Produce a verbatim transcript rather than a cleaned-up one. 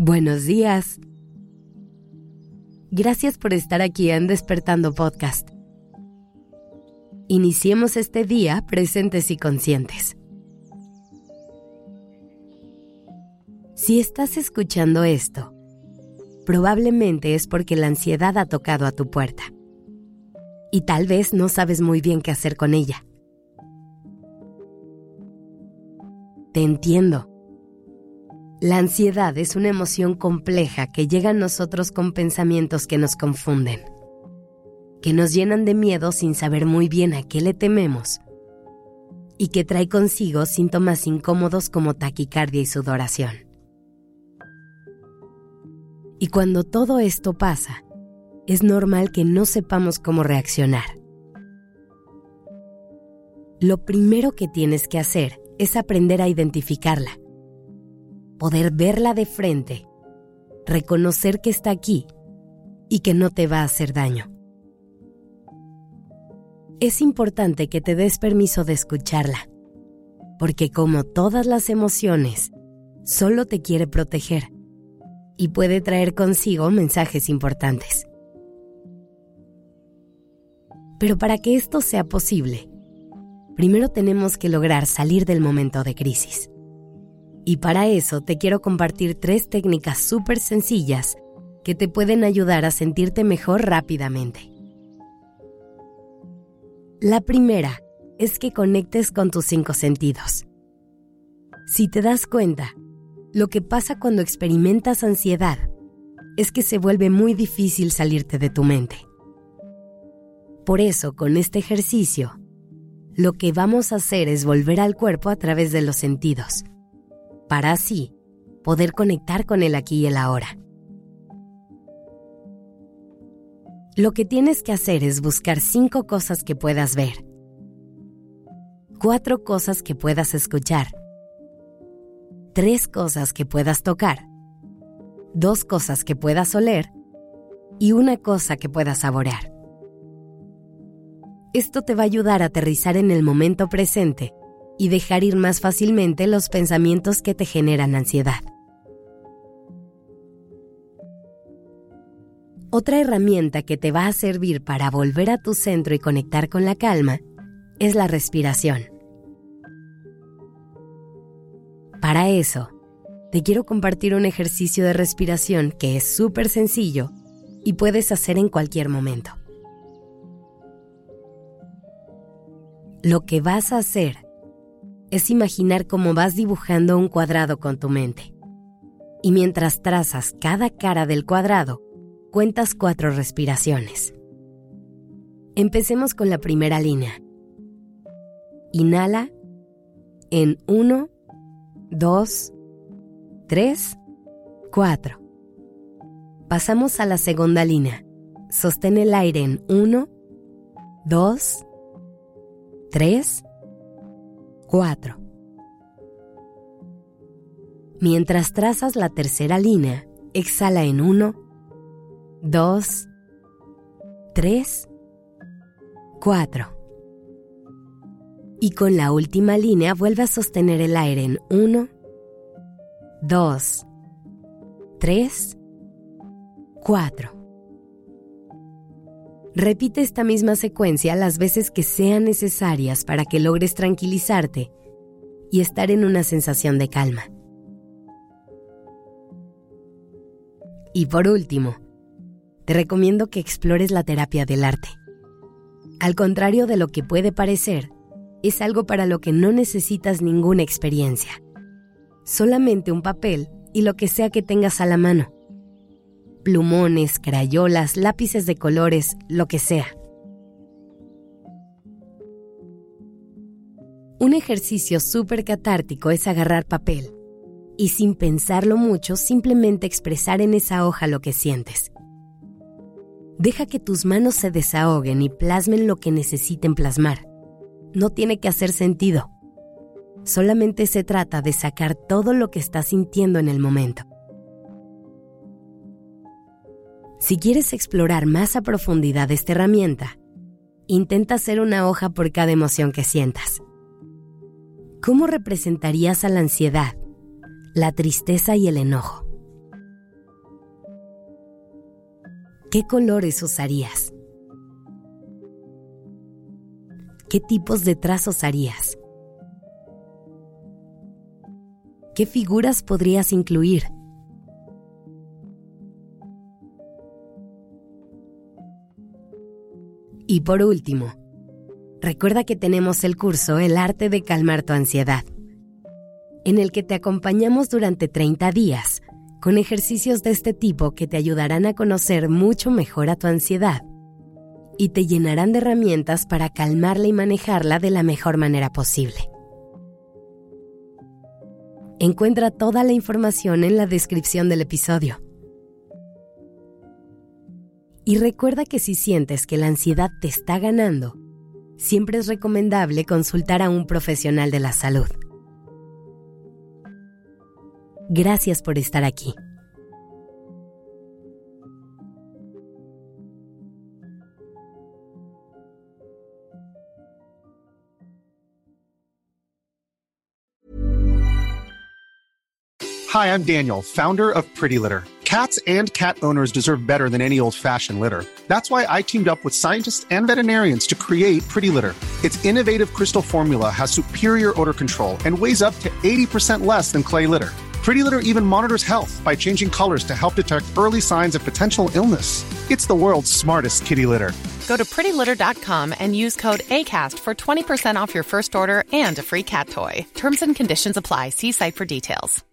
Buenos días. Gracias por estar aquí en Despertando Podcast. Iniciemos este día presentes y conscientes. Si estás escuchando esto, probablemente es porque la ansiedad ha tocado a tu puerta. Y tal vez no sabes muy bien qué hacer con ella. Te entiendo. La ansiedad es una emoción compleja que llega a nosotros con pensamientos que nos confunden, que nos llenan de miedo sin saber muy bien a qué le tememos y que trae consigo síntomas incómodos como taquicardia y sudoración. Y cuando todo esto pasa, es normal que no sepamos cómo reaccionar. Lo primero que tienes que hacer es aprender a identificarla. Poder verla de frente, reconocer que está aquí y que no te va a hacer daño. Es importante que te des permiso de escucharla, porque como todas las emociones, solo te quiere proteger y puede traer consigo mensajes importantes. Pero para que esto sea posible, primero tenemos que lograr salir del momento de crisis. Y para eso te quiero compartir tres técnicas súper sencillas que te pueden ayudar a sentirte mejor rápidamente. La primera es que conectes con tus cinco sentidos. Si te das cuenta, lo que pasa cuando experimentas ansiedad es que se vuelve muy difícil salirte de tu mente. Por eso, con este ejercicio, lo que vamos a hacer es volver al cuerpo a través de los sentidos, para así poder conectar con el aquí y el ahora. Lo que tienes que hacer es buscar cinco cosas que puedas ver, cuatro cosas que puedas escuchar, tres cosas que puedas tocar, dos cosas que puedas oler y una cosa que puedas saborear. Esto te va a ayudar a aterrizar en el momento presente y dejar ir más fácilmente los pensamientos que te generan ansiedad. Otra herramienta que te va a servir para volver a tu centro y conectar con la calma es la respiración. Para eso, te quiero compartir un ejercicio de respiración que es súper sencillo y puedes hacer en cualquier momento. Lo que vas a hacer es imaginar cómo vas dibujando un cuadrado con tu mente. Y mientras trazas cada cara del cuadrado, cuentas cuatro respiraciones. Empecemos con la primera línea. Inhala en uno, dos, tres, cuatro. Pasamos a la segunda línea. Sostén el aire en uno, dos, tres, cuatro. Mientras trazas la tercera línea, exhala en uno, dos, tres, cuatro. Y con la última línea vuelve a sostener el aire en uno, dos, tres, cuatro. Repite esta misma secuencia las veces que sean necesarias para que logres tranquilizarte y estar en una sensación de calma. Y por último, te recomiendo que explores la terapia del arte. Al contrario de lo que puede parecer, es algo para lo que no necesitas ninguna experiencia. Solamente un papel y lo que sea que tengas a la mano. Plumones, crayolas, lápices de colores, lo que sea. Un ejercicio súper catártico es agarrar papel y sin pensarlo mucho, simplemente expresar en esa hoja lo que sientes. Deja que tus manos se desahoguen y plasmen lo que necesiten plasmar. No tiene que hacer sentido. Solamente se trata de sacar todo lo que estás sintiendo en el momento. Si quieres explorar más a profundidad esta herramienta, intenta hacer una hoja por cada emoción que sientas. ¿Cómo representarías a la ansiedad, la tristeza y el enojo? ¿Qué colores usarías? ¿Qué tipos de trazos harías? ¿Qué figuras podrías incluir? Y por último, recuerda que tenemos el curso El arte de calmar tu ansiedad, en el que te acompañamos durante treinta días con ejercicios de este tipo que te ayudarán a conocer mucho mejor a tu ansiedad y te llenarán de herramientas para calmarla y manejarla de la mejor manera posible. Encuentra toda la información en la descripción del episodio. Y recuerda que si sientes que la ansiedad te está ganando, siempre es recomendable consultar a un profesional de la salud. Gracias por estar aquí. Hi, I'm Daniel, founder of Pretty Litter. Cats and cat owners deserve better than any old-fashioned litter. That's why I teamed up with scientists and veterinarians to create Pretty Litter. Its innovative crystal formula has superior odor control and weighs up to eighty percent less than clay litter. Pretty Litter even monitors health by changing colors to help detect early signs of potential illness. It's the world's smartest kitty litter. Go to pretty litter dot com and use code ACAST for twenty percent off your first order and a free cat toy. Terms and conditions apply. See site for details.